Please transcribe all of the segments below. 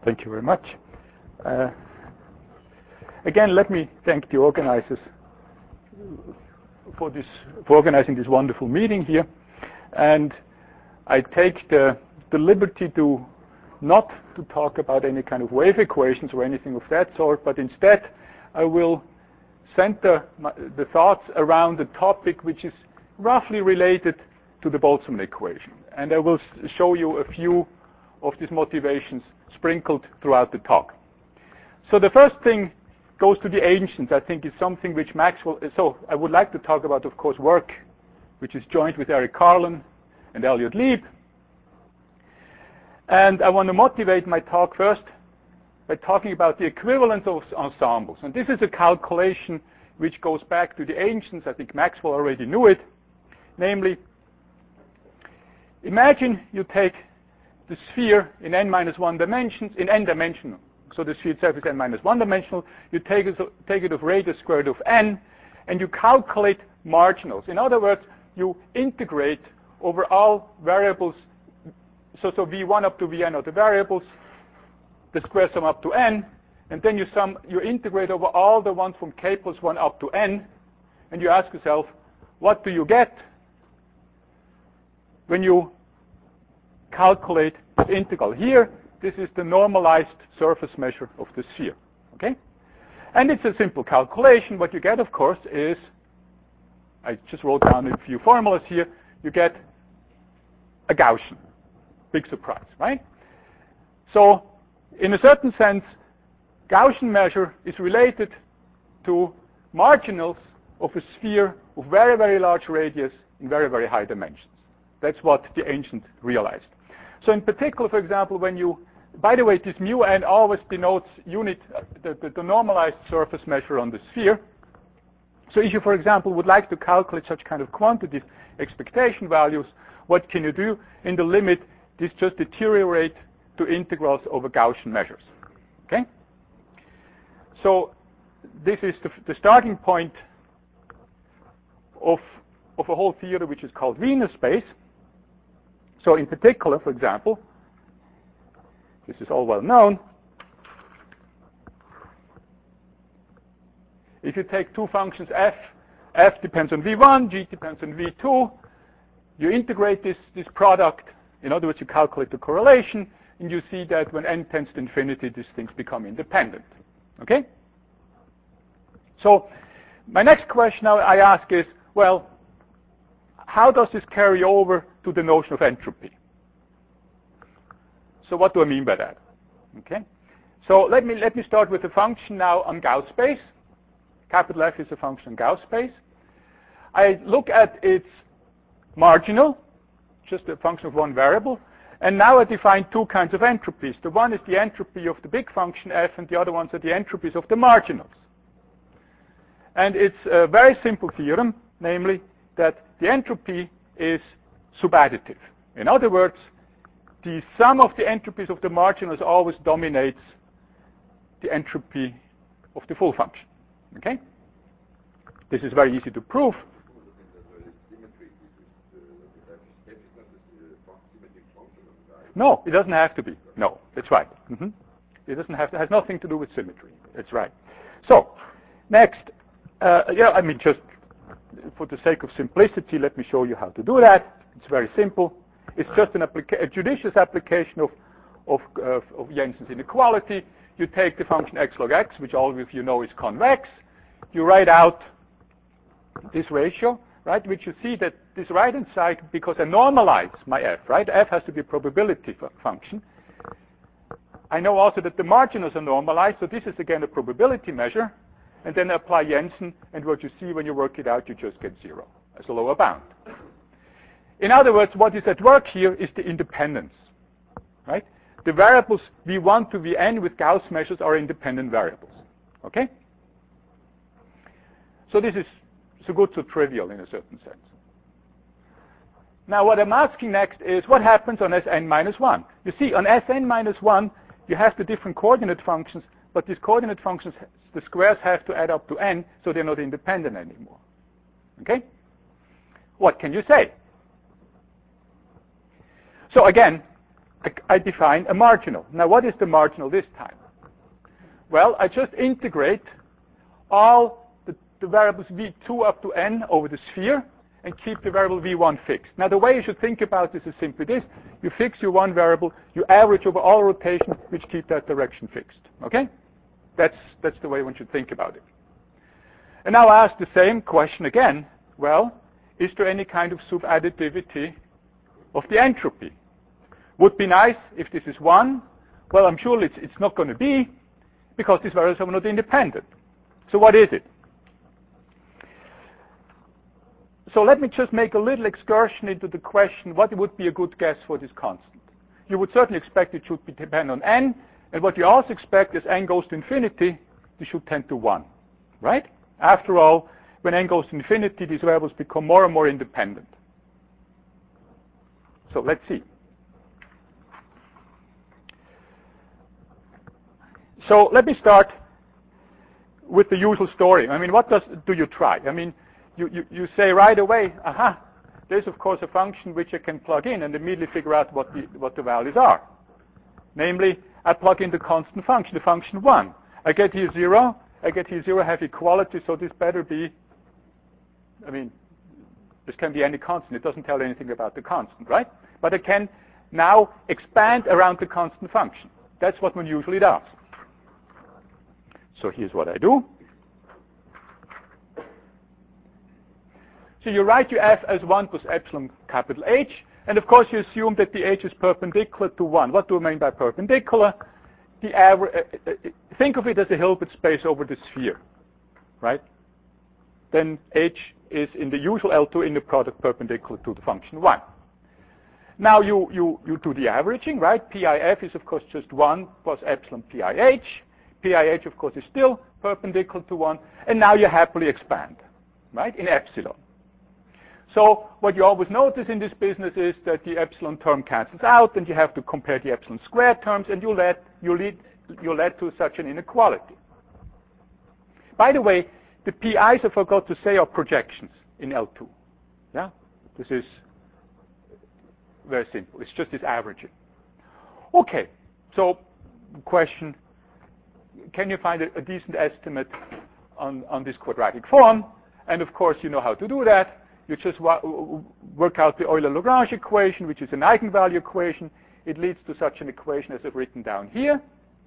Thank you very much. Again, let me thank the organizers for organizing this wonderful meeting here. And I take the liberty to not to talk about any kind of wave equations or anything of that sort, but instead I will center the thoughts around a topic which is roughly related to the Boltzmann equation. And I will show you a few of these motivations sprinkled throughout the talk. So the first thing goes to the ancients. I think is something which Maxwell, so I would like to talk about, of course, work which is joined with Eric Carlin and Elliot Lieb. And I want to motivate my talk first by talking about the equivalence of ensembles. And this is a calculation which goes back to the ancients. I think Maxwell already knew it. Namely, imagine you take the sphere in n-1 dimensions, in n dimensional. So the sphere itself is n-1 dimensional. You take it of radius squared of n, and you calculate marginals. In other words, you integrate over all variables. So v1 up to vn are the variables, the square sum up to n, and then you integrate over all the ones from k plus 1 up to n, and you ask yourself, what do you get when you calculate this integral? Here, this is the normalized surface measure of the sphere. Okay? And it's a simple calculation. What you get, of course, is, I just wrote down a few formulas here, you get a Gaussian. Big surprise, right? So, in a certain sense, Gaussian measure is related to marginals of a sphere of very, very large radius in very, very high dimensions. That's what the ancients realized. So in particular, for example, when you, by the way, this mu n always denotes unit, the normalized surface measure on the sphere. So if you, for example, would like to calculate such kind of quantitative expectation values, what can you do? In the limit, this just deteriorate to integrals over Gaussian measures. Okay? So this is the starting point of a whole theory which is called Wiener space. So in particular, for example, this is all well known. If you take two functions f depends on v1, g depends on v2, you integrate this product. In other words, you calculate the correlation, and you see that when n tends to infinity, these things become independent. Okay? So my next question now I ask is, well, how does this carry over to the notion of entropy? So what do I mean by that? Okay? So let me start with a function now on Gauss space. Capital F is a function on Gauss space. I look at its marginal, just a function of one variable, and now I define two kinds of entropies. The one is the entropy of the big function f, and the other ones are the entropies of the marginals. And it's a very simple theorem, namely that the entropy is subadditive. In other words, the sum of the entropies of the marginals always dominates the entropy of the full function. Okay? This is very easy to prove. No, it doesn't have to be. No, that's right. It doesn't have to, has nothing to do with symmetry. That's right. So, next, just for the sake of simplicity, let me show you how to do that. It's very simple. It's just a judicious application of Jensen's inequality. You take the function x log x, which all of you know is convex. You write out this ratio, right, which you see that this right-hand side, because I normalize my f, right? F has to be a probability function. I know also that the marginals are normalized, so this is again a probability measure. And then I apply Jensen, and what you see when you work it out, you just get 0 as a lower bound. In other words, what is at work here is the independence, right? The variables v1 to vn with Gauss measures are independent variables. Okay? So this is so good, so trivial in a certain sense. Now what I'm asking next is what happens on Sn-1? You see, on Sn-1, you have the different coordinate functions, but these coordinate functions, the squares have to add up to n, so they're not independent anymore. Okay? What can you say? So again, I define a marginal. Now, what is the marginal this time? Well, I just integrate all the variables v2 up to n over the sphere and keep the variable v1 fixed. Now, the way you should think about this is simply this. You fix your one variable, you average over all rotations, which keep that direction fixed. Okay? That's the way one should think about it. And now I ask the same question again. Well, is there any kind of subadditivity of the entropy? Would be nice if this is 1. Well, I'm sure it's not going to be, because these variables are not independent. So what is it? So let me just make a little excursion into the question, what would be a good guess for this constant? You would certainly expect it should be depend on n, and what you also expect is n goes to infinity, this should tend to 1, right? After all, when n goes to infinity, these variables become more and more independent. So let's see. So let me start with the usual story. I mean, what do you try? I mean, you say right away, aha, there's of course a function which I can plug in and immediately figure out what the values are. Namely, I plug in the constant function, the function 1. I get here 0, I get here 0, have equality, so this better be, I mean, this can be any constant. It doesn't tell anything about the constant, right? But I can now expand around the constant function. That's what one usually does. So here's what I do. So you write your f as 1 plus epsilon capital H, and of course you assume that the H is perpendicular to 1. What do I mean by perpendicular? The average, think of it as a Hilbert space over the sphere, right? Then H is in the usual L2 inner product perpendicular to the function 1. Now you do the averaging, right? PIF is of course just 1 plus epsilon PIH. PIH of course is still perpendicular to 1, and now you happily expand, right, in epsilon. So what you always notice in this business is that the epsilon term cancels out, and you have to compare the epsilon squared terms, and you lead to such an inequality. By the way, the PIs, I forgot to say, are projections in L2. Yeah, this is very simple. It's just this averaging. Okay, so question: can you find a decent estimate on this quadratic form? And of course, you know how to do that. You just work out the Euler-Lagrange equation, which is an eigenvalue equation. It leads to such an equation as I've written down here.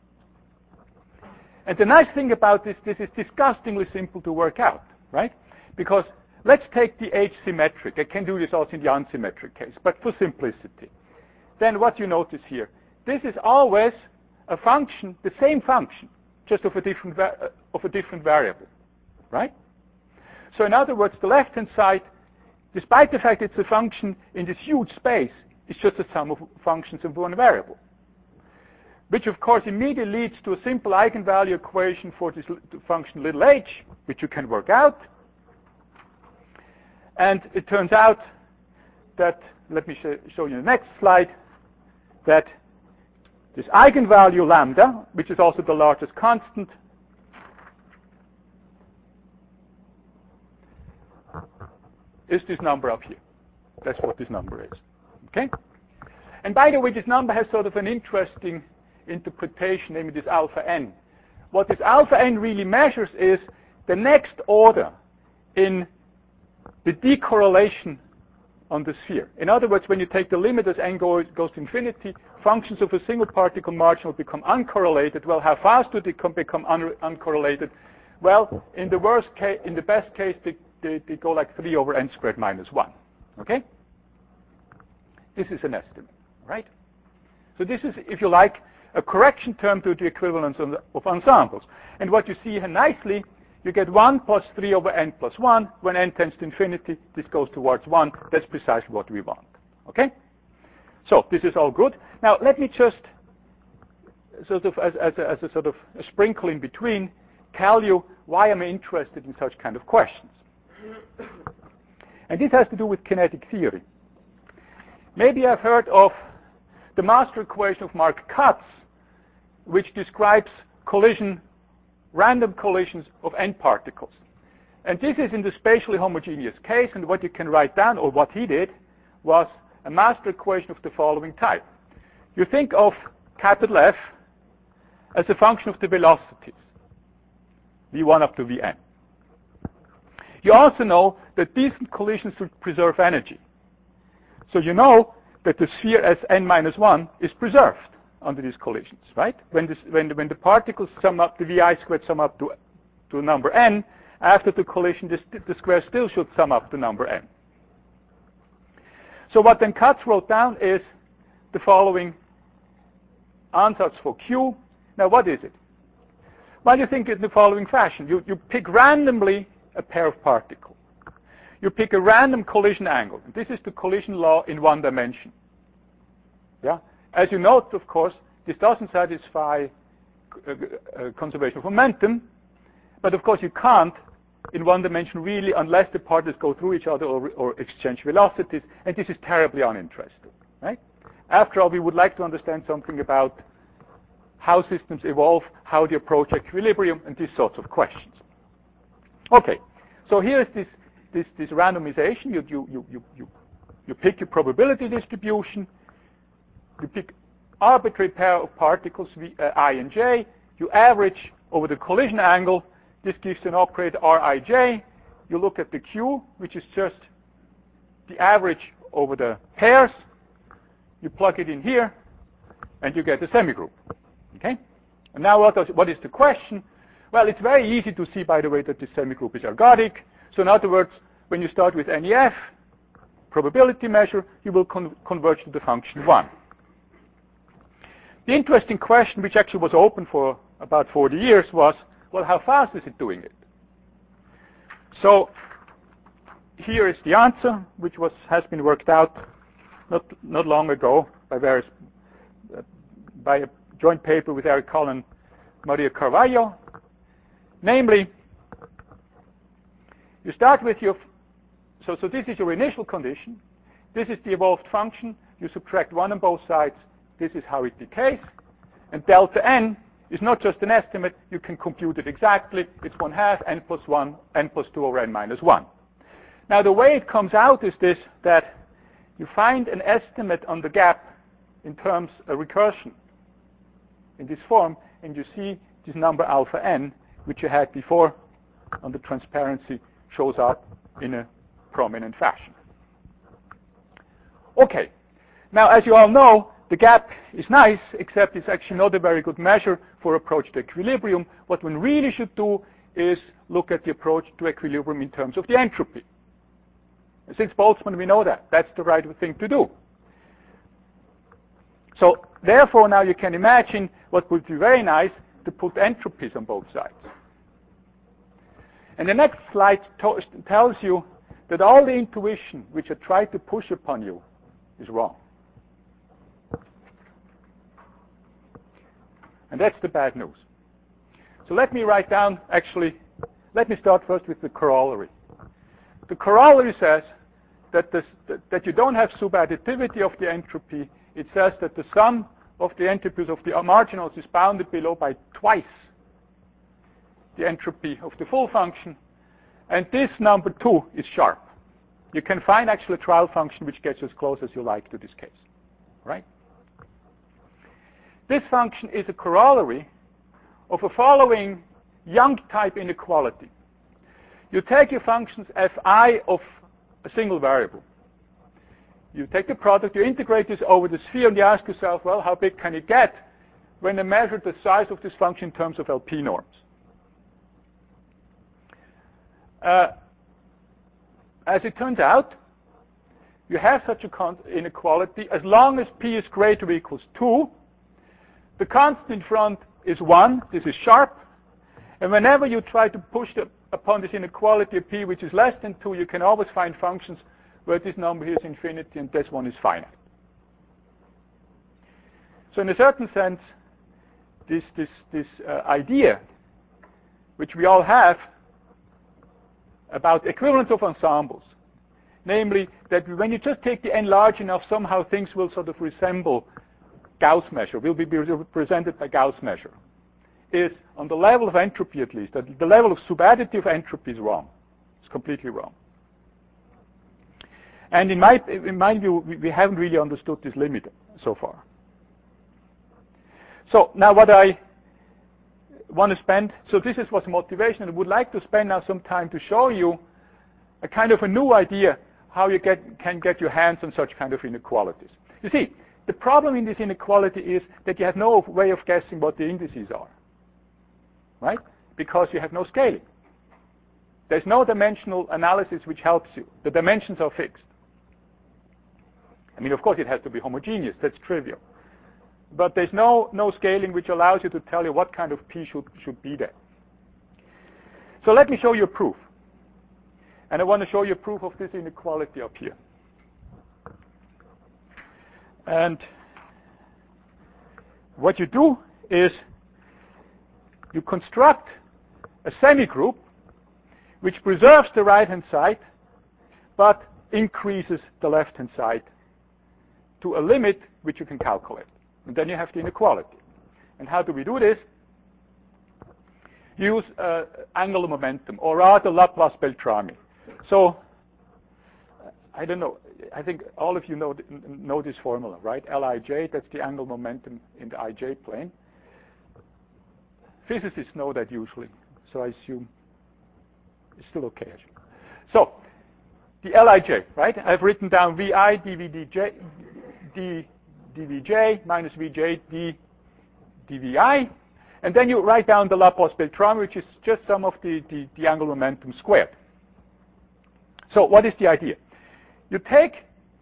And the nice thing about this is disgustingly simple to work out, right? Because let's take the H symmetric. I can do this also in the unsymmetric case, but for simplicity. Then what you notice here, this is always a function, the same function, just of a different variable, right? So in other words, the left-hand side, despite the fact it's a function in this huge space, it's just a sum of functions of one variable. Which of course immediately leads to a simple eigenvalue equation for this function little h, which you can work out. And it turns out that, let me show you the next slide, that this eigenvalue lambda, which is also the largest constant, is this number up here. That's what this number is. Okay? And by the way, this number has sort of an interesting interpretation, namely this alpha n. What this alpha n really measures is the next order in the decorrelation on the sphere. In other words, when you take the limit as n goes to infinity, functions of a single particle marginal become uncorrelated. Well, how fast do they become uncorrelated? Well, in the worst case, in the best case, they go like 3 over n squared minus 1. Okay? This is an estimate, right? So this is, if you like, a correction term to the equivalence of ensembles. And what you see here nicely, you get 1 plus 3 over n plus 1. When n tends to infinity, this goes towards 1. That's precisely what we want. Okay? So this is all good. Now let me just, sort of as a sort of a sprinkle in between, tell you why I'm interested in such kind of questions. And this has to do with kinetic theory. Maybe I've heard of the master equation of Mark Katz, which describes random collisions of n particles. And this is in the spatially homogeneous case, and what you can write down, or what he did, was a master equation of the following type. You think of capital F as a function of the velocities, v1 up to vn. You also know that these collisions should preserve energy. So you know that the sphere as n-1 is preserved under these collisions, right? When the particles sum up, the vi squared sum up to number n, after the collision, the square still should sum up to number n. So what then Katz wrote down is the following ansatz for Q. Now what is it? Well, you think in the following fashion. You pick randomly a pair of particles. You pick a random collision angle. This is the collision law in one dimension. Yeah? As you note, of course, this doesn't satisfy conservation of momentum, but of course you can't in one dimension really unless the particles go through each other or exchange velocities, and this is terribly uninteresting, right? After all, we would like to understand something about how systems evolve, how they approach equilibrium, and these sorts of questions. Okay, so here is this randomization. You pick your probability distribution. You pick arbitrary pair of particles, I and j. You average over the collision angle. This gives an operator Rij. You look at the Q, which is just the average over the pairs. You plug it in here, and you get a semigroup. Okay? And now what is the question? Well, it's very easy to see, by the way, that this semigroup is ergodic. So in other words, when you start with NEF, probability measure, you will converge to the function 1. The interesting question, which actually was open for about 40 years, was, well, how fast is it doing it? So here is the answer, which has been worked out not long ago by a joint paper with Eric Coll and Maria Carvalho. Namely, you start with your, so this is your initial condition. This is the evolved function. You subtract 1 on both sides. This is how it decays. And delta n is not just an estimate. You can compute it exactly. It's 1/2 n plus 1, n plus 2 over n minus 1. Now, the way it comes out is this, that you find an estimate on the gap in terms of recursion in this form, and you see this number alpha n, which you had before on the transparency, shows up in a prominent fashion. Okay. Now, as you all know, the gap is nice, except it's actually not a very good measure for approach to equilibrium. What one really should do is look at the approach to equilibrium in terms of the entropy. And since Boltzmann, we know that. That's the right thing to do. So, therefore, now you can imagine what would be very nice to put entropies on both sides. And the next slide tells you that all the intuition which I tried to push upon you is wrong. And that's the bad news. So let me write down, let me start first with the corollary. The corollary says that you don't have subadditivity of the entropy. It says that the sum of the entropies of the marginals is bounded below by twice the entropy of the full function. And this number 2 is sharp. You can find actually a trial function which gets as close as you like to this case. Right? This function is a corollary of a following Young type inequality. You take your functions fi of a single variable. You take the product, you integrate this over the sphere, and you ask yourself, well, how big can it get when I measure the size of this function in terms of LP norms? As it turns out, you have such an inequality as long as p is greater or equals 2. The constant in front is 1. This is sharp. And whenever you try to push upon this inequality of p which is less than 2, you can always find functions where this number here is infinity and this one is finite. So in a certain sense, this idea, which we all have about equivalence of ensembles, namely that when you just take the n large enough, somehow things will sort of resemble Gauss measure, will be represented by Gauss measure, is on the level of entropy at least, the level of subadditive entropy is wrong. It's completely wrong. And in my view, we haven't really understood this limit so far. So now what I want to spend, so this is what's motivation, and I would like to spend now some time to show you a kind of a new idea how you can get your hands on such kind of inequalities. You see, the problem in this inequality is that you have no way of guessing what the indices are, right? Because you have no scaling. There's no dimensional analysis which helps you. The dimensions are fixed. I mean, of course, it has to be homogeneous. That's trivial. But there's no scaling which allows you to tell you what kind of P should be there. So let me show you a proof. And I want to show you a proof of this inequality up here. And what you do is you construct a semigroup which preserves the right-hand side but increases the left-hand side to a limit which you can calculate. And then you have the inequality. And how do we do this? Use angular momentum, or rather Laplace-Beltrami. So, I don't know, I think all of you know this formula, right? Lij, that's the angular momentum in the ij plane. Physicists know that usually, so I assume it's still okay. So, the Lij, right? I've written down Vi dVdj, dVj minus Vj dVi, and then you write down the Laplace-Beltrami, which is just sum of the angular momentum squared. So what is the idea? You take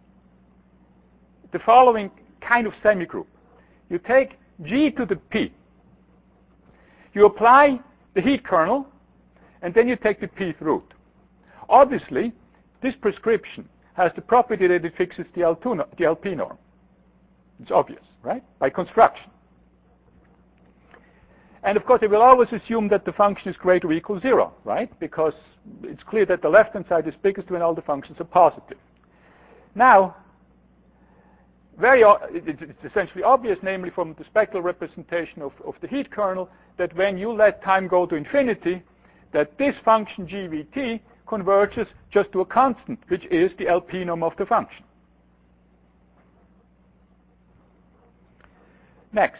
the following kind of semigroup. You take G to the P. You apply the heat kernel, and then you take the Pth root. Obviously, this prescription has the property that it fixes the LP norm. It's obvious, right? By construction. And of course, it will always assume that the function is greater or equal 0, right? Because it's clear that the left-hand side is biggest when all the functions are positive. Now, it's essentially obvious, namely from the spectral representation of the heat kernel, that when you let time go to infinity, that this function GVT converges just to a constant, which is the LP norm of the function. Next.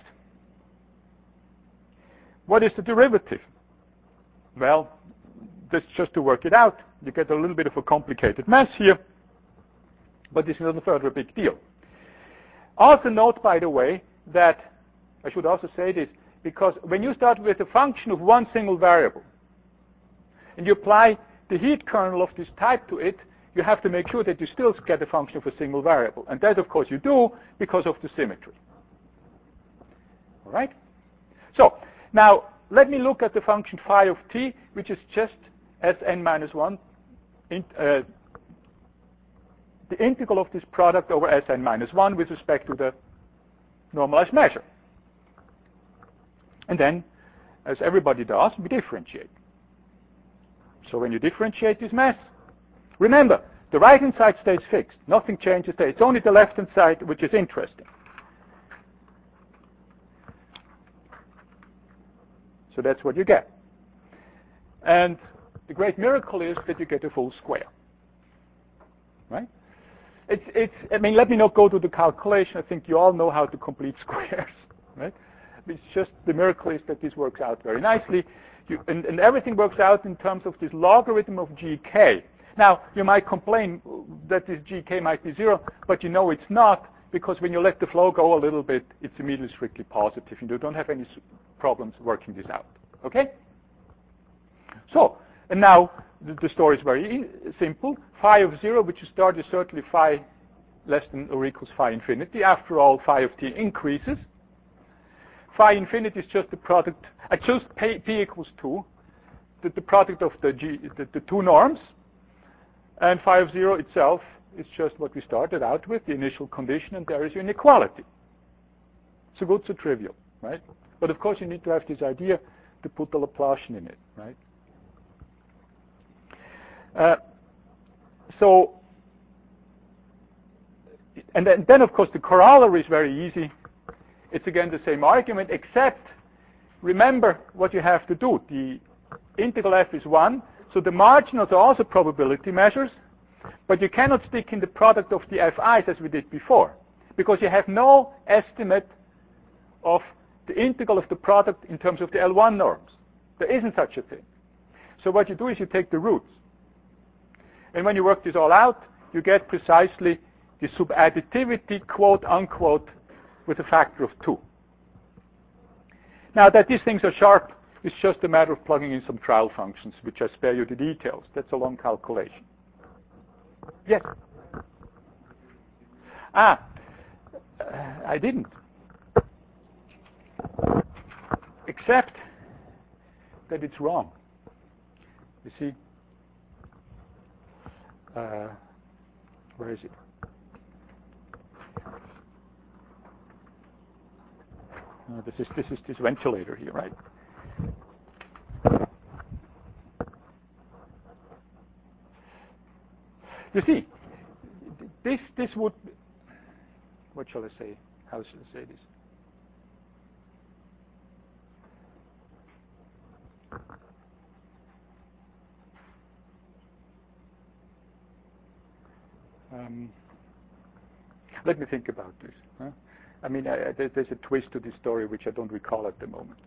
What is the derivative? Well, that's just to work it out. You get a little bit of a complicated mess here, but this is not further a big deal. Also note, by the way, that I should also say this, because when you start with a function of one single variable, and you apply the heat kernel of this type to it, you have to make sure that you still get a function of a single variable. And that, of course, you do because of the symmetry. All right? So, now, let me look at the function phi of t, which is just Sn minus 1, the integral of this product over Sn minus 1 with respect to the normalized measure. And then, as everybody does, we differentiate. So when you differentiate this mess, remember, the right-hand side stays fixed. Nothing changes there. It's only the left-hand side which is interesting. So that's what you get. And the great miracle is that you get a full square. Right? I mean, let me not go to the calculation. I think you all know how to complete squares. Right? It's just the miracle is that this works out very nicely. And everything works out in terms of this logarithm of gk. Now, you might complain that this gk might be 0, but you know it's not, because when you let the flow go a little bit, it's immediately strictly positive, and you don't have any problems working this out. Okay? So, and now the story is very simple. Phi of 0, which you start, is certainly phi less than or equals phi infinity. After all, phi of t increases. Phi infinity is just the product, I chose p equals 2, the product of the two norms, and phi of 0 itself is just what we started out with, the initial condition, and there is your inequality. So good, so trivial, right? But of course you need to have this idea to put the Laplacian in it, right? And then of course the corollary is very easy. It's again the same argument, except remember what you have to do. The integral f is 1, so the marginals are also probability measures, but you cannot stick in the product of the fi's as we did before, because you have no estimate of the integral of the product in terms of the L1 norms. There isn't such a thing. So what you do is you take the roots. And when you work this all out, you get precisely the subadditivity, quote unquote, with a factor of 2. Now that these things are sharp, it's just a matter of plugging in some trial functions, which I spare you the details. That's a long calculation. Yes? I didn't. Except that it's wrong. You see? Where is it? This is this ventilator here, right? You see, this would, what shall I say? How shall I say this? Let me think about this. Huh? I mean, there's a twist to this story which I don't recall at the moment.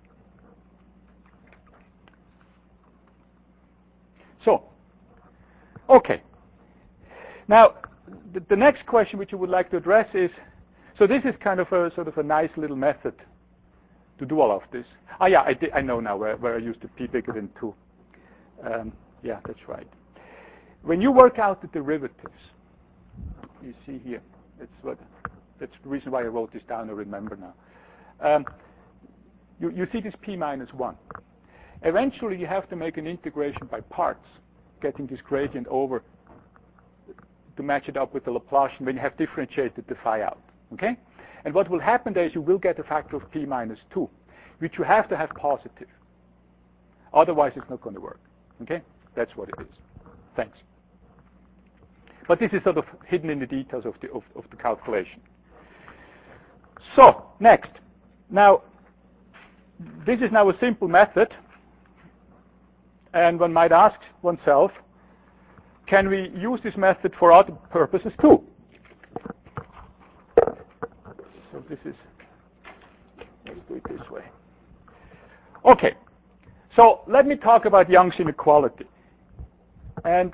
So, okay. Now, the next question which I would like to address is, so this is kind of a sort of a nice little method to do all of this. Yeah, I know now where I used the p bigger than 2. Yeah, that's right. When you work out the derivatives, you see here, that's the reason why I wrote this down, I remember now. You see this p minus 1. Eventually you have to make an integration by parts, getting this gradient over to match it up with the Laplacian when you have differentiated the phi out. Okay? And what will happen there is you will get a factor of p minus 2, which you have to have positive. Otherwise it's not going to work. Okay? That's what it is. Thanks. But this is sort of hidden in the details of the calculation. So, next. Now, this is now a simple method. And one might ask oneself, can we use this method for other purposes too? So this is, let's do it this way. Okay. So let me talk about Young's inequality. And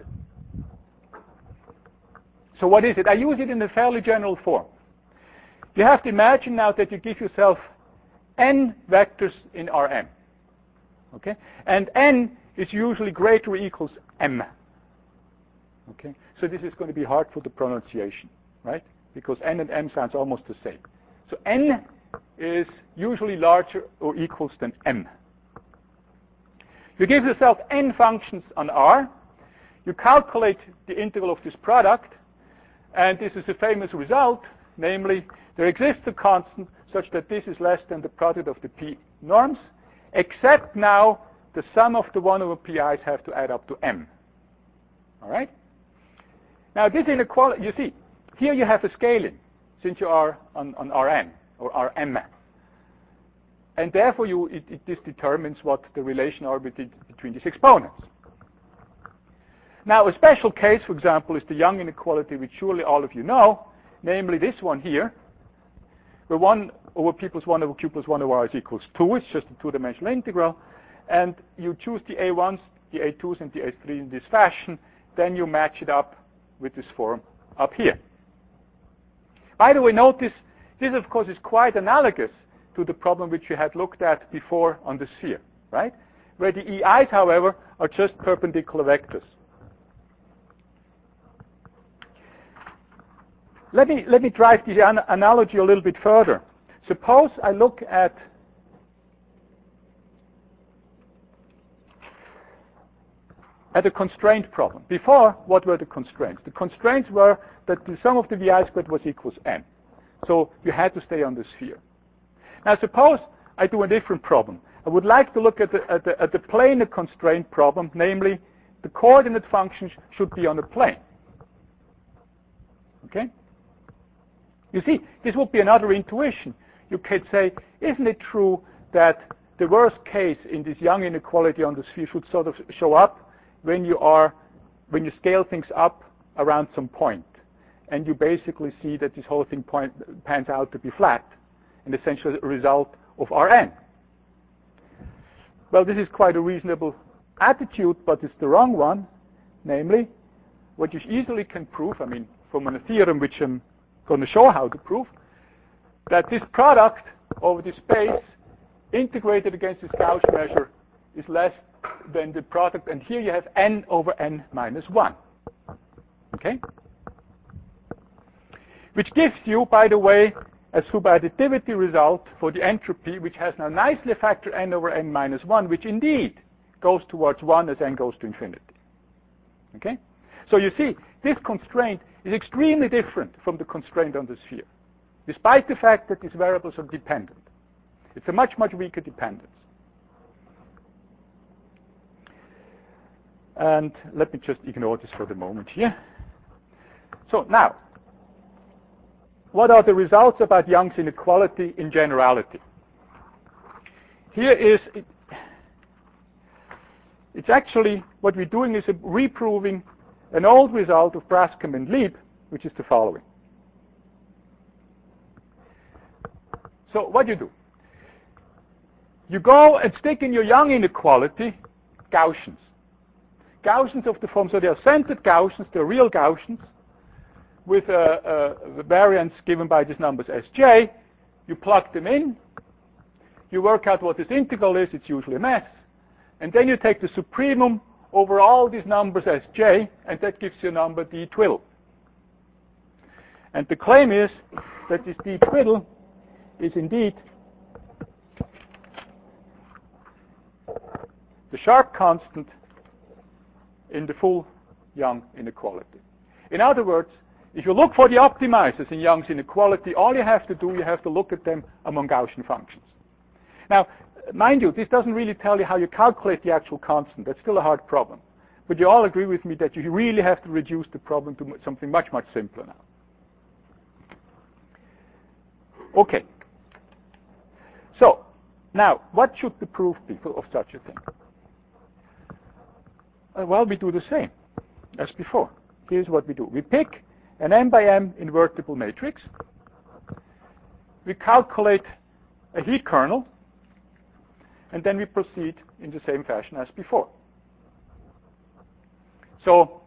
so what is it? I use it in a fairly general form. You have to imagine now that you give yourself n vectors in Rm. Okay? And n is usually greater or equals m. Okay? So this is going to be hard for the pronunciation, right? Because n and m sounds almost the same. So n is usually larger or equals than m. You give yourself n functions on R. You calculate the integral of this product. And this is a famous result, namely, there exists a constant such that this is less than the product of the p norms, except now the sum of the 1 over pi's have to add up to m. All right? Now, this inequality, you see, here you have a scaling, since you are on Rn, or Rm. And therefore, this determines what the relation are between these exponents. Now, a special case, for example, is the Young inequality, which surely all of you know, namely this one here, where 1 over p plus 1 over q plus 1 over r is equals 2. It's just a two-dimensional integral. And you choose the A1s, the A2s, and the A3 in this fashion. Then you match it up with this form up here. By the way, notice, this, of course, is quite analogous to the problem which you had looked at before on the sphere, right? Where the EIs, however, are just perpendicular vectors. Let me drive the analogy a little bit further. Suppose I look at a constraint problem. Before, what were the constraints? The constraints were that the sum of the VI squared was equals n. So you had to stay on the sphere. Now suppose I do a different problem. I would like to look at the planar constraint problem, namely the coordinate functions should be on a plane. Okay? You see, this would be another intuition. You could say, isn't it true that the worst case in this Young inequality on the sphere should sort of show up when you scale things up around some point, and you basically see that this whole thing pans out to be flat, and essentially a result of Rn. Well, this is quite a reasonable attitude, but it's the wrong one. Namely, what you easily can prove, from a theorem which I'm going to show how to prove, that this product over this space integrated against this Gauss measure is less than the product, and here you have n over n minus 1. Okay? Which gives you, by the way, a subadditivity result for the entropy, which has now nicely a factor n over n minus 1, which indeed goes towards 1 as n goes to infinity. Okay? So you see, this constraint is extremely different from the constraint on the sphere, despite the fact that these variables are dependent. It's a much, much weaker dependence. And let me just ignore this for the moment here. So now, what are the results about Young's inequality in generality? Here is, it's actually, what we're doing is reproving an old result of Brascom and Lieb, which is the following. So what you do? You go and stick in your Young inequality Gaussians. Gaussians of the form, so they are centered Gaussians, they're real Gaussians, with the variance given by these numbers Sj. You plug them in, you work out what this integral is, it's usually a mess, and then you take the supremum over all these numbers Sj, and that gives you a number d twiddle. And the claim is that this d twiddle is indeed the sharp constant in the full Young inequality. In other words, if you look for the optimizers in Young's inequality, all you have to do, you have to look at them among Gaussian functions. Now, mind you, this doesn't really tell you how you calculate the actual constant. That's still a hard problem. But you all agree with me that you really have to reduce the problem to something much, much simpler now. Okay. So, now, what should the proof be of such a thing? Well, we do the same as before. Here's what we do. We pick an m by m invertible matrix. We calculate a heat kernel, and then we proceed in the same fashion as before. So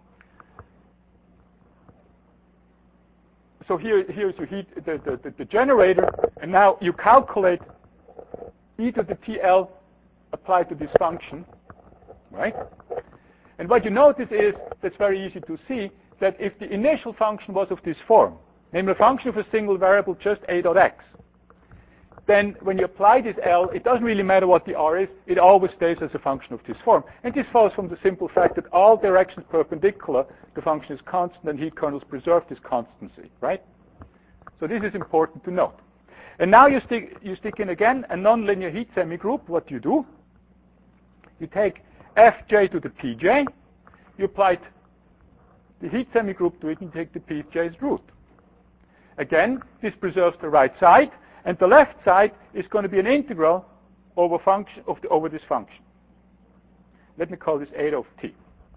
here's your heat, the generator, and now you calculate e to the TL applied to this function, right? And what you notice is, that's very easy to see, that if the initial function was of this form, namely a function of a single variable, just a dot x, then when you apply this L, it doesn't really matter what the R is, it always stays as a function of this form. And this follows from the simple fact that all directions perpendicular, the function is constant, and heat kernels preserve this constancy, right? So this is important to note. And now you stick in again a nonlinear heat semigroup. What do? You take Fj to the Pj, you apply the heat semigroup to it, and take the Pj's root. Again, this preserves the right side, and the left side is going to be an integral over this function. Let me call this eta of t.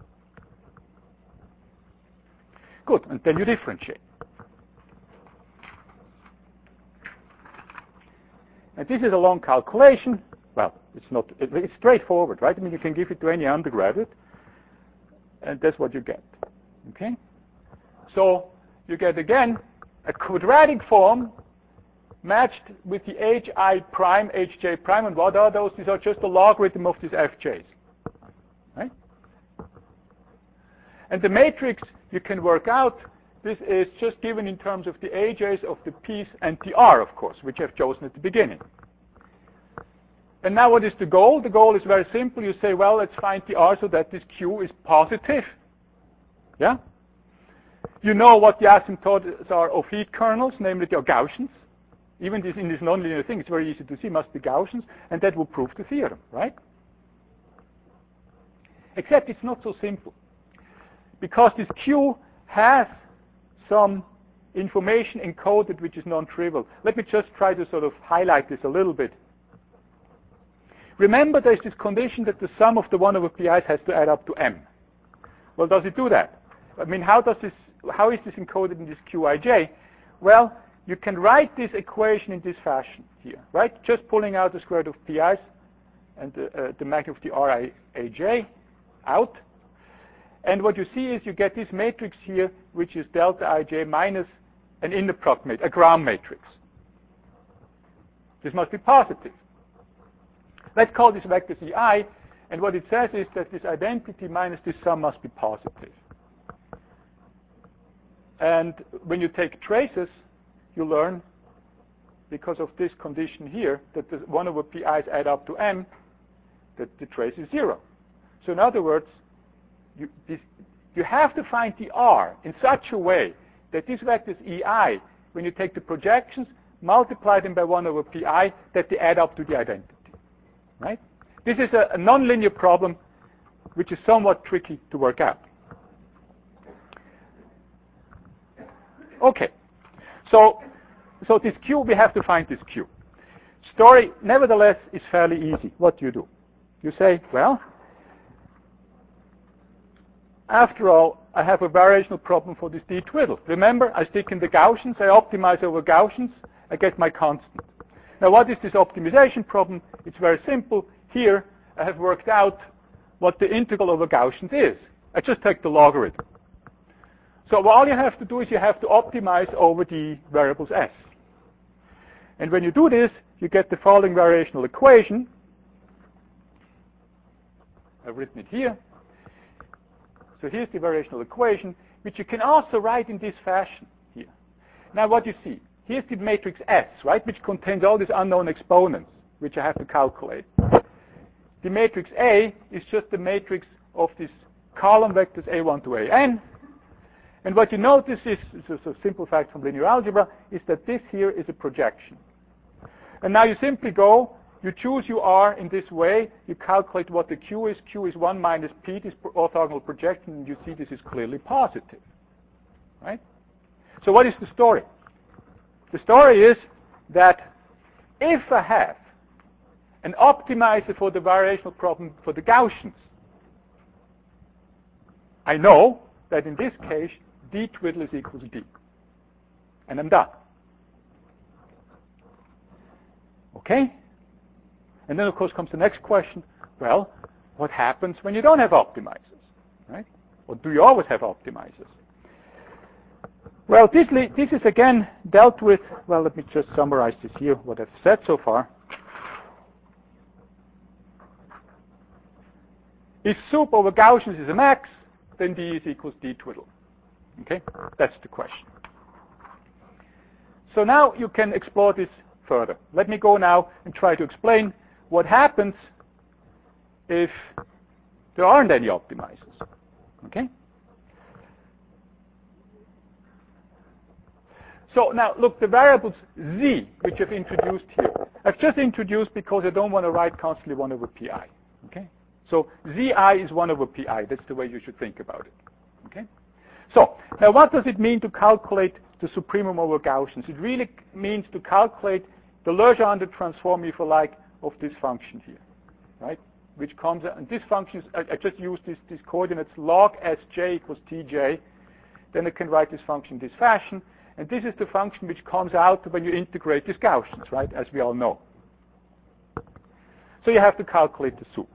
Good, and then you differentiate. And this is a long calculation. Well, it's straightforward, right? I mean, you can give it to any undergraduate, and that's what you get. Okay? So you get, again, a quadratic form matched with the hi prime, hj prime, and what are those? These are just the logarithm of these fj's. Right? And the matrix you can work out, this is just given in terms of the aj's of the p's and the r, of course, which I've chosen at the beginning. And now what is the goal? The goal is very simple. You say, well, let's find the R so that this Q is positive. Yeah? You know what the asymptotes are of heat kernels, namely they are Gaussians. Even in this nonlinear thing, it's very easy to see, must be Gaussians, and that will prove the theorem, right? Except it's not so simple. Because this Q has some information encoded which is non-trivial. Let me just try to sort of highlight this a little bit. Remember, there's this condition that the sum of the 1 over pi's has to add up to m. Well, does it do that? I mean, how is this encoded in this Qij? Well, you can write this equation in this fashion here, right? Just pulling out the square root of pi's and the magnitude of the Rij out. And what you see is you get this matrix here, which is delta Ij minus an inner product matrix, a ground matrix. This must be positive. Let's call this vector Ci, and what it says is that this identity minus this sum must be positive. And when you take traces, you learn, because of this condition here, that the 1 over pi's add up to m, that the trace is 0. So in other words, you have to find the R in such a way that these vectors Ei, when you take the projections, multiply them by 1 over pi, that they add up to the identity. Right? This is a nonlinear problem which is somewhat tricky to work out. Okay. So this Q, we have to find this Q. Story, nevertheless, is fairly easy. What do? You say, well, after all, I have a variational problem for this d twiddle. Remember, I stick in the Gaussians, I optimize over Gaussians, I get my constant. Now, what is this optimization problem? It's very simple. Here, I have worked out what the integral over Gaussians is. I just take the logarithm. So all you have to do is you have to optimize over the variables s. And when you do this, you get the following variational equation. I've written it here. So here's the variational equation, which you can also write in this fashion here. Now what you see, here's the matrix S, right, which contains all these unknown exponents, which I have to calculate. The matrix A is just the matrix of these column vectors A1 to AN. And what you notice is, it's a simple fact from linear algebra, is that this here is a projection. And now you simply go, you choose your R in this way, you calculate what the Q is. Q is 1 minus P, this orthogonal projection, and you see this is clearly positive. Right? So what is the story? The story is that if I have an optimizer for the variational problem for the Gaussians, I know that in this case, d twiddle is equal to d. And I'm done. Okay? And then, of course, comes the next question. Well, what happens when you don't have optimizers? Right? Or do you always have optimizers? Well, this is again dealt with. Well, let me just summarize this here, what I've said so far. If sup over Gaussians is a max, then d is equals d twiddle. Okay? That's the question. So now you can explore this further. Let me go now and try to explain what happens if there aren't any optimizers. Okay? So now, look, the variables z, which I've introduced here, I've just introduced because I don't want to write constantly 1 over pi. Okay? So zi is 1 over pi. That's the way you should think about it. Okay? So now what does it mean to calculate the supremum over Gaussians? It really means to calculate the Legendre transform, if you like, of this function here. Right? Which comes, and this function is, I just use these coordinates log sj equals tj. Then I can write this function in this fashion. And this is the function which comes out when you integrate these Gaussians, right, as we all know. So you have to calculate the sup.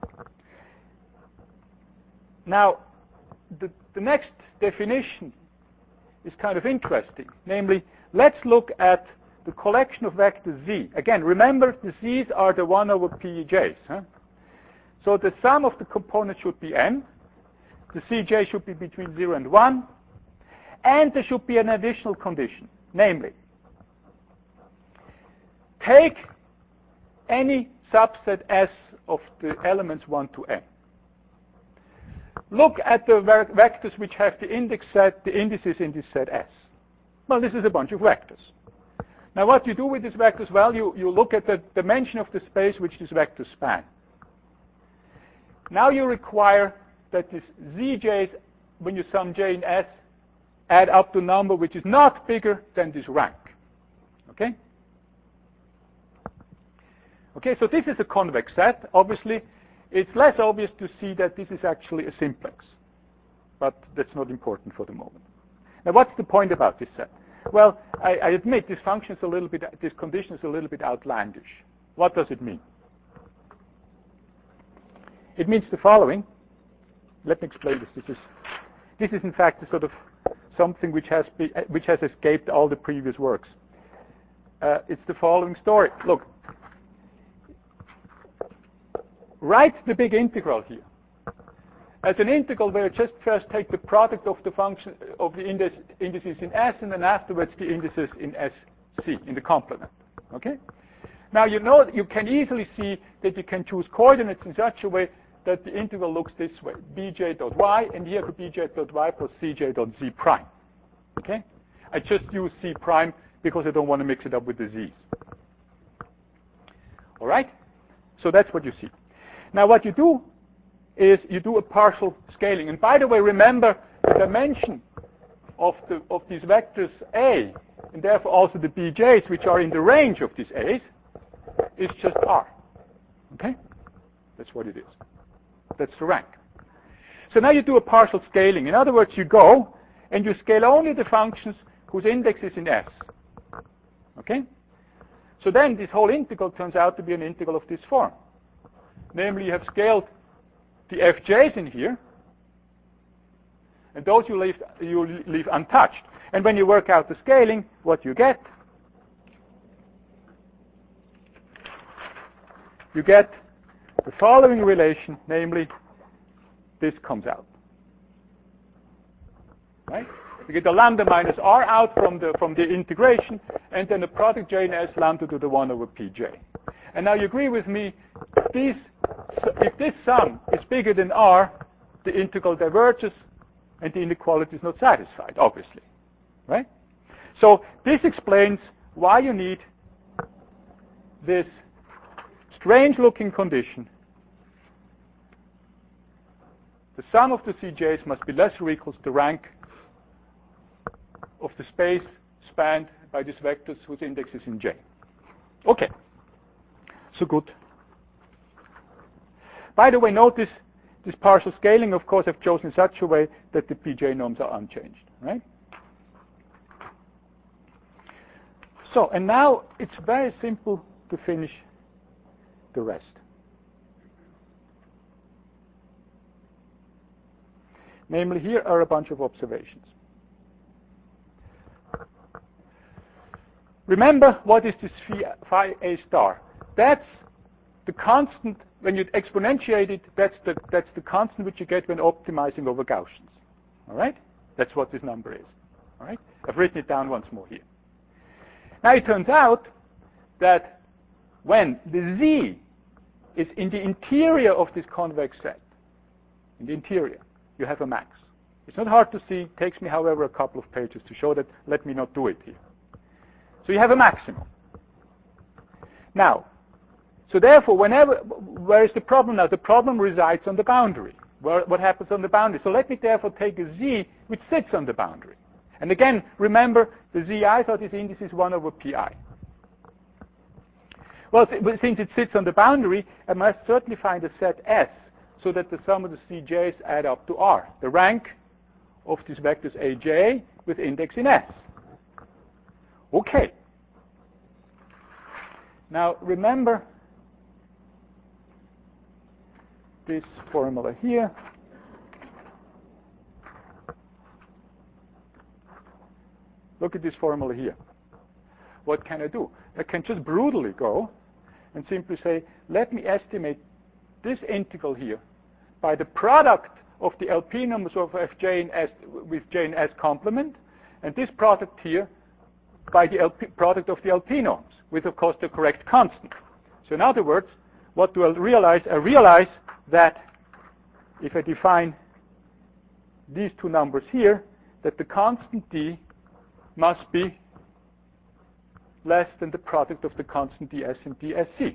Now, the next definition is kind of interesting. Namely, let's look at the collection of vectors z. Again, remember, the z's are the 1 over pj's. Huh? So the sum of the components should be n. The cj should be between 0 and 1. And there should be an additional condition. Namely, take any subset S of the elements 1 to n. Look at the vectors which have the index set, the indices in this set S. Well, this is a bunch of vectors. Now, what you do with these vectors? Well, you look at the dimension of the space which these vectors span. Now you require that these zj's, when you sum j in S, add up to a number which is not bigger than this rank. Okay? Okay, so this is a convex set. Obviously, it's less obvious to see that this is actually a simplex. But that's not important for the moment. Now, what's the point about this set? Well, I admit this function is a little bit, this condition is a little bit outlandish. What does it mean? It means the following. Let me explain this. This is in fact a sort of something which has escaped all the previous works. It's the following story. Look, write the big integral here as an integral where you just first take the product of the function of the indices in S and then afterwards the indices in SC in the complement. Okay? Now you know that you can easily see that you can choose coordinates in such a way that the integral looks this way: bj.y, and here to bj.y plus cj.z prime. Okay? I just use c prime because I don't want to mix it up with the z's. All right? So that's what you see. Now what you do is you do a partial scaling. And by the way, remember the dimension of these vectors A, and therefore also the bj's, which are in the range of these A's, is just R. Okay? That's what it is. That's the rank. So now you do a partial scaling. In other words, you go and you scale only the functions whose index is in S. Okay? So then this whole integral turns out to be an integral of this form. Namely, you have scaled the fj's in here, and those you leave untouched. And when you work out the scaling, what you get the following relation, namely, this comes out. Right? You get the lambda minus R out from the integration, and then the product J and S lambda to the 1 over Pj. And now you agree with me, if this sum is bigger than R, the integral diverges, and the inequality is not satisfied, obviously. Right? So this explains why you need this strange-looking condition. The sum of the CJs must be less or equals the rank of the space spanned by these vectors whose index is in J. Okay. So good. By the way, notice this partial scaling, of course, I've chosen in such a way that the Pj norms are unchanged. Right? So, and now it's very simple to finish the rest. Namely, here are a bunch of observations. Remember, what is this phi A star? That's the constant, when you exponentiate it, that's the constant which you get when optimizing over Gaussians. All right? That's what this number is. All right? I've written it down once more here. Now it turns out that when the Z is in the interior of this convex set, in the interior, you have a max. It's not hard to see. It takes me, however, a couple of pages to show that. Let me not do it here. So you have a maximum. Now, so therefore, where is the problem now? The problem resides on the boundary. What happens on the boundary? So let me therefore take a Z which sits on the boundary. And again, remember, the Zi's are these indices 1 over Pi. Well, since it sits on the boundary, I must certainly find a set S so that the sum of the CJs add up to R, the rank of these vectors AJ with index in S. Okay. Now, remember this formula here. Look at this formula here. What can I do? I can just brutally go and simply say, let me estimate this integral here by the product of the LP numbers of Fj and S with J and S complement, and this product here by the product of the LP norms with, of course, the correct constant. So in other words, what do I realize? I realize that if I define these two numbers here, that the constant D must be less than the product of the constant ds and dsc.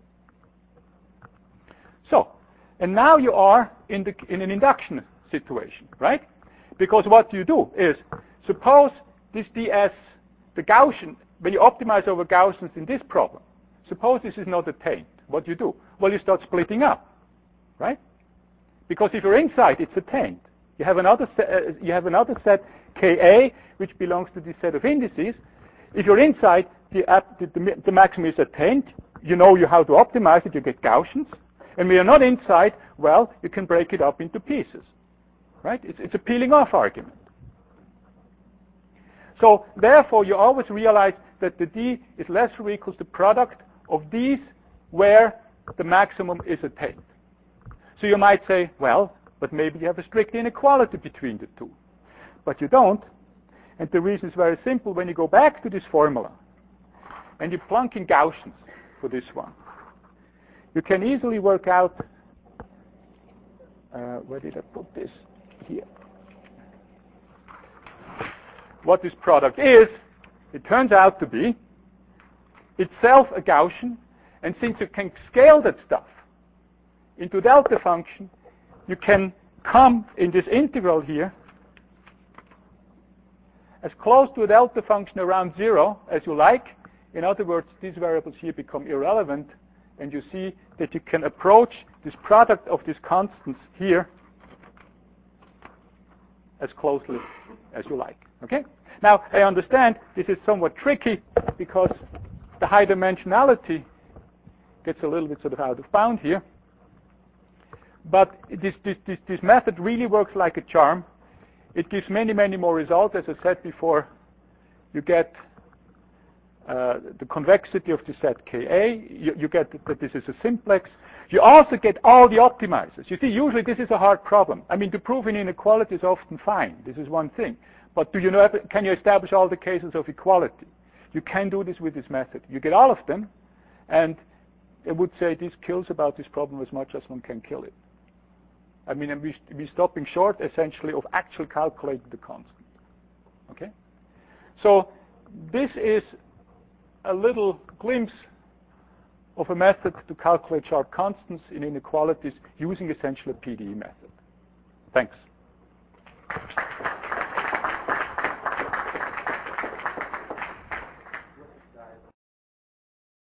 So, and now you are in an induction situation, right? Because what you do is, suppose this ds, the Gaussian, when you optimize over Gaussians in this problem, suppose this is not attained. What do you do? Well, you start splitting up, right? Because if you're inside, it's attained. You have another set Ka, which belongs to this set of indices. If you're inside, the maximum is attained. You know how to optimize it. You get Gaussians. And when you're not inside, well, you can break it up into pieces. Right? It's a peeling off argument. So therefore, you always realize that the D is less or equals the product of these where the maximum is attained. So you might say, well, but maybe you have a strict inequality between the two. But you don't. And the reason is very simple. When you go back to this formula and you plunk in Gaussians for this one, you can easily work out, where did I put this? Here. What this product is, it turns out to be itself a Gaussian, and since you can scale that stuff into delta function, you can come in this integral here as close to a delta function around 0 as you like. In other words, these variables here become irrelevant, and you see that you can approach this product of these constants here as closely as you like. Okay? Now, I understand this is somewhat tricky because the high dimensionality gets a little bit sort of out of bound here. But this method really works like a charm. It gives many, many more results. As I said before, you get the convexity of the set Ka. You get that this is a simplex. You also get all the optimizers. You see, usually this is a hard problem. I mean, to prove an inequality is often fine. This is one thing. But can you establish all the cases of equality? You can do this with this method. You get all of them, and I would say this kills about this problem as much as one can kill it. I mean, we're stopping short, essentially, of actually calculating the constant. Okay? So this is a little glimpse of a method to calculate sharp constants in inequalities using essentially a PDE method.